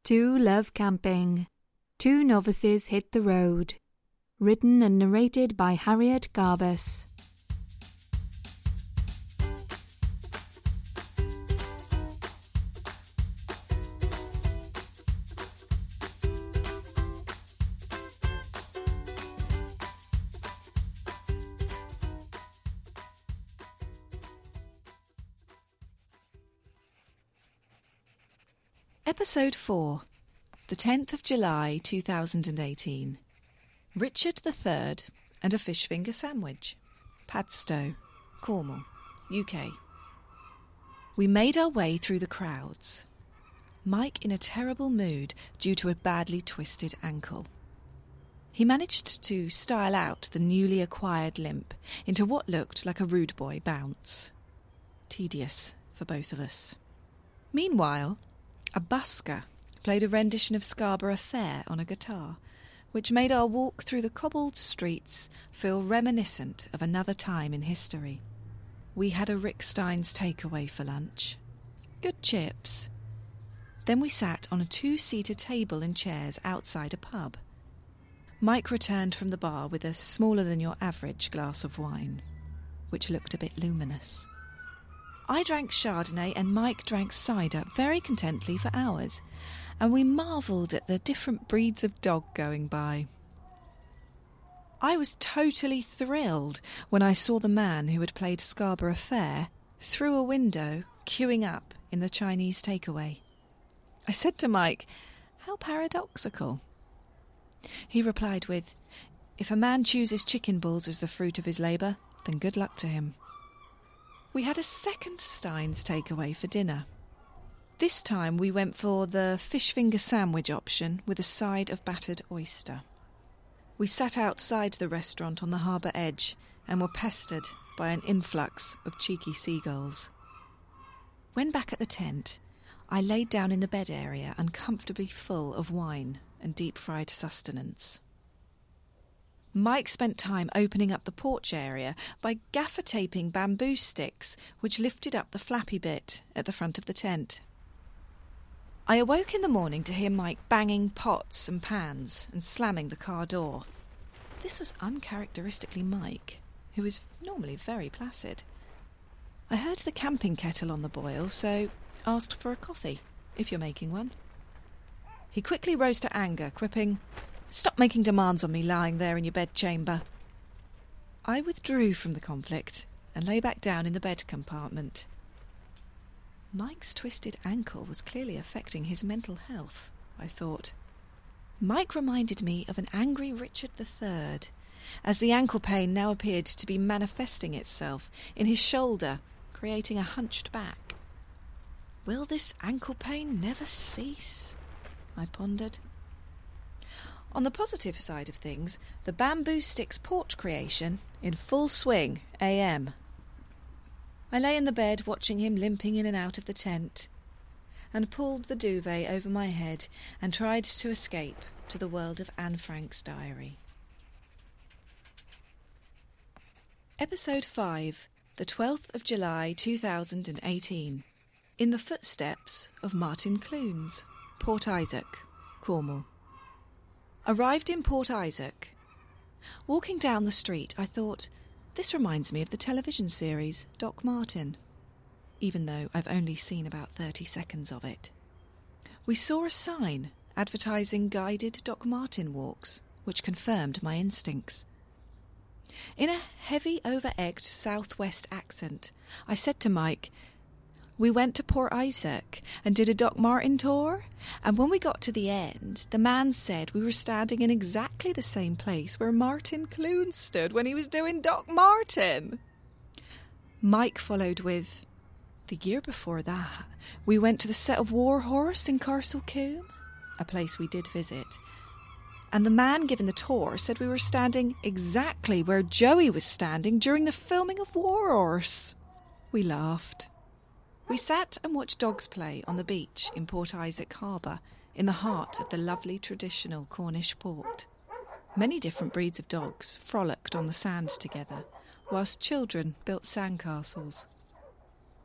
Two love camping. Two novices hit the road. Written and narrated by Harriet Garbus. Episode 4, the 10th of July 2018. Richard III and a fish finger sandwich. Padstow, Cornwall, UK. We made our way through the crowds. Mike in a terrible mood due to a badly twisted ankle. He managed to style out the newly acquired limp into what looked like a rude boy bounce. Tedious for both of us. Meanwhile, a busker played a rendition of Scarborough Fair on a guitar, which made our walk through the cobbled streets feel reminiscent of another time in history. We had a Rick Steins takeaway for lunch. Good chips. Then we sat on a two-seater table and chairs outside a pub. Mike returned from the bar with a smaller-than-your-average glass of wine, which looked a bit luminous. I drank Chardonnay and Mike drank cider very contently for hours, and we marvelled at the different breeds of dog going by. I was totally thrilled when I saw the man who had played Scarborough Fair through a window queuing up in the Chinese takeaway. I said to Mike, "How paradoxical." He replied with, "If a man chooses chicken balls as the fruit of his labour, then good luck to him." We had a second Steins takeaway for dinner. This time we went for the fish finger sandwich option with a side of battered oyster. We sat outside the restaurant on the harbour edge and were pestered by an influx of cheeky seagulls. When back at the tent, I laid down in the bed area uncomfortably full of wine and deep-fried sustenance. Mike spent time opening up the porch area by gaffer-taping bamboo sticks which lifted up the flappy bit at the front of the tent. I awoke in the morning to hear Mike banging pots and pans and slamming the car door. This was uncharacteristically Mike, who is normally very placid. I heard the camping kettle on the boil, so asked for a coffee, if you're making one. He quickly rose to anger, quipping, "Stop making demands on me lying there in your bedchamber." I withdrew from the conflict and lay back down in the bed compartment. Mike's twisted ankle was clearly affecting his mental health, I thought. Mike reminded me of an angry Richard III, as the ankle pain now appeared to be manifesting itself in his shoulder, creating a hunched back. Will this ankle pain never cease? I pondered. On the positive side of things, the bamboo sticks porch creation in full swing AM. I lay in the bed watching him limping in and out of the tent, and pulled the duvet over my head and tried to escape to the world of Anne Frank's diary. Episode 5, the 12th of July 2018. In the footsteps of Martin Clunes, Port Isaac, Cornwall. Arrived in Port Isaac. Walking down the street, I thought, this reminds me of the television series Doc Martin, even though I've only seen about 30 seconds of it. We saw a sign advertising guided Doc Martin walks, which confirmed my instincts. In a heavy, over-egged southwest accent, I said to Mike, "We went to Port Isaac and did a Doc Martin tour, and when we got to the end, the man said we were standing in exactly the same place where Martin Clunes stood when he was doing Doc Martin." Mike followed with, "The year before that, we went to the set of War Horse in Castle Coombe, a place we did visit, and the man giving the tour said we were standing exactly where Joey was standing during the filming of War Horse." We laughed. We sat and watched dogs play on the beach in Port Isaac Harbour, in the heart of the lovely traditional Cornish port. Many different breeds of dogs frolicked on the sand together, whilst children built sandcastles.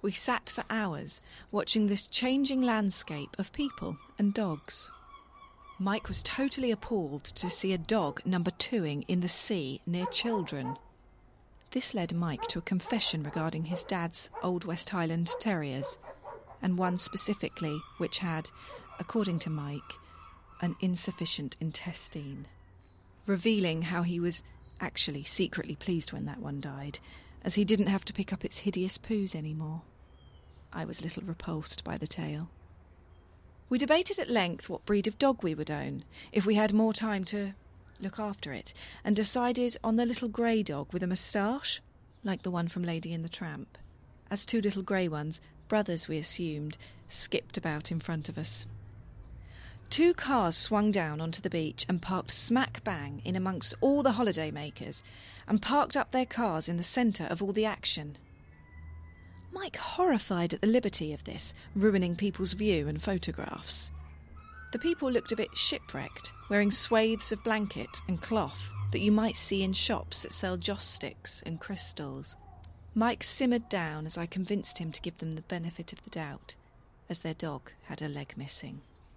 We sat for hours, watching this changing landscape of people and dogs. Mike was totally appalled to see a dog number 2ing in the sea near children. This led Mike to a confession regarding his dad's Old West Highland Terriers, and one specifically which had, according to Mike, an insufficient intestine, revealing how he was actually secretly pleased when that one died, as he didn't have to pick up its hideous poos anymore. I was a little repulsed by the tale. We debated at length what breed of dog we would own, if we had more time to look after it, and decided on the little grey dog with a moustache, like the one from Lady and the Tramp, as 2 little grey ones, brothers we assumed, skipped about in front of us. 2 cars swung down onto the beach and parked smack bang in amongst all the holiday makers, and parked up their cars in the centre of all the action. Mike horrified at the liberty of this, ruining people's view and photographs. The people looked a bit shipwrecked, wearing swathes of blanket and cloth that you might see in shops that sell joss sticks and crystals. Mike simmered down as I convinced him to give them the benefit of the doubt, as their dog had a leg missing.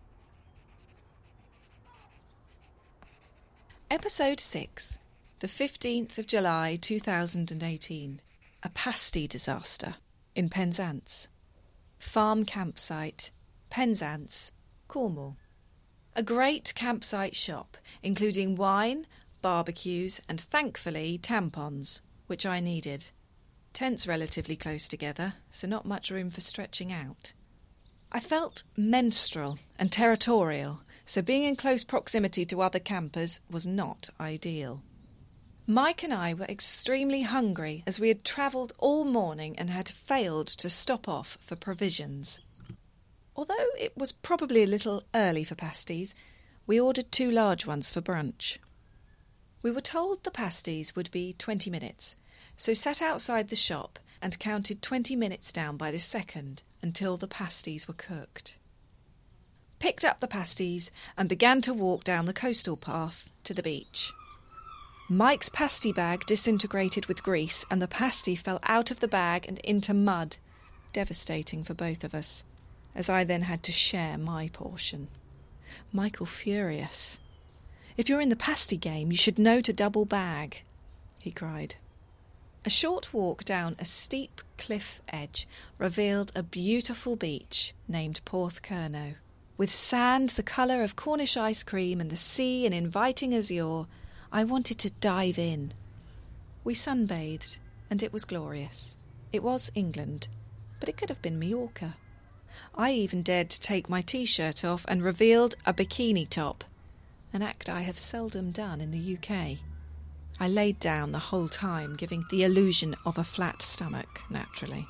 Episode 6, the 15th of July 2018, a pasty disaster in Penzance. Farm campsite, Penzance, Cornwall. A great campsite shop, including wine, barbecues and, thankfully, tampons, which I needed. Tents relatively close together, so not much room for stretching out. I felt menstrual and territorial, so being in close proximity to other campers was not ideal. Mike and I were extremely hungry as we had travelled all morning and had failed to stop off for provisions. Although it was probably a little early for pasties, we ordered 2 large ones for brunch. We were told the pasties would be 20 minutes, so sat outside the shop and counted 20 minutes down by the second until the pasties were cooked. Picked up the pasties and began to walk down the coastal path to the beach. Mike's pasty bag disintegrated with grease and the pasty fell out of the bag and into mud, devastating for both of us, as I then had to share my portion. Michael furious. "If you're in the pasty game, you should know to double bag," he cried. A short walk down a steep cliff edge revealed a beautiful beach named Porthcurno, with sand the colour of Cornish ice cream and the sea an inviting azure. I wanted to dive in. We sunbathed, and it was glorious. It was England, but it could have been Mallorca. I even dared to take my T-shirt off and revealed a bikini top, an act I have seldom done in the UK. I laid down the whole time, giving the illusion of a flat stomach, naturally.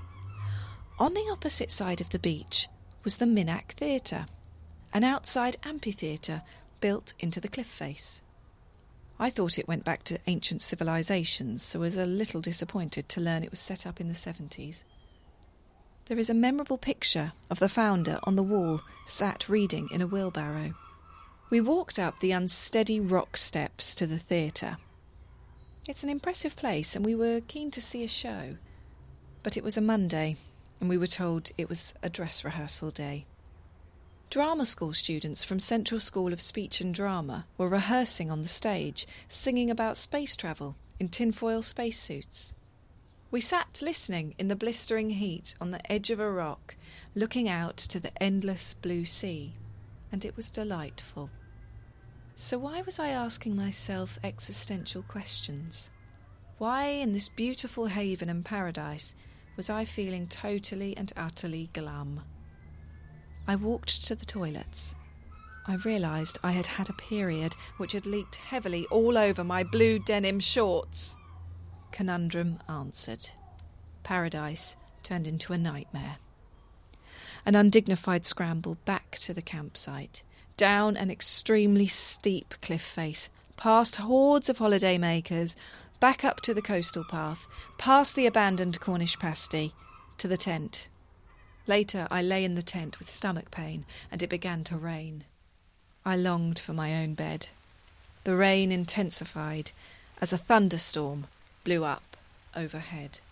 On the opposite side of the beach was the Minack Theatre, an outside amphitheatre built into the cliff face. I thought it went back to ancient civilizations, so was a little disappointed to learn it was set up in the 70s. There is a memorable picture of the founder on the wall, sat reading in a wheelbarrow. We walked up the unsteady rock steps to the theatre. It's an impressive place, and we were keen to see a show. But it was a Monday, and we were told it was a dress rehearsal day. Drama school students from Central School of Speech and Drama were rehearsing on the stage, singing about space travel in tinfoil spacesuits. We sat listening in the blistering heat on the edge of a rock, looking out to the endless blue sea, and it was delightful. So why was I asking myself existential questions? Why, in this beautiful haven and paradise, was I feeling totally and utterly glum? I walked to the toilets. I realised I had had a period which had leaked heavily all over my blue denim shorts. Conundrum answered. Paradise turned into a nightmare. An undignified scramble back to the campsite, down an extremely steep cliff face, past hordes of holiday makers, back up to the coastal path, past the abandoned Cornish pasty, to the tent. Later I lay in the tent with stomach pain, and it began to rain. I longed for my own bed. The rain intensified as a thunderstorm blew up overhead.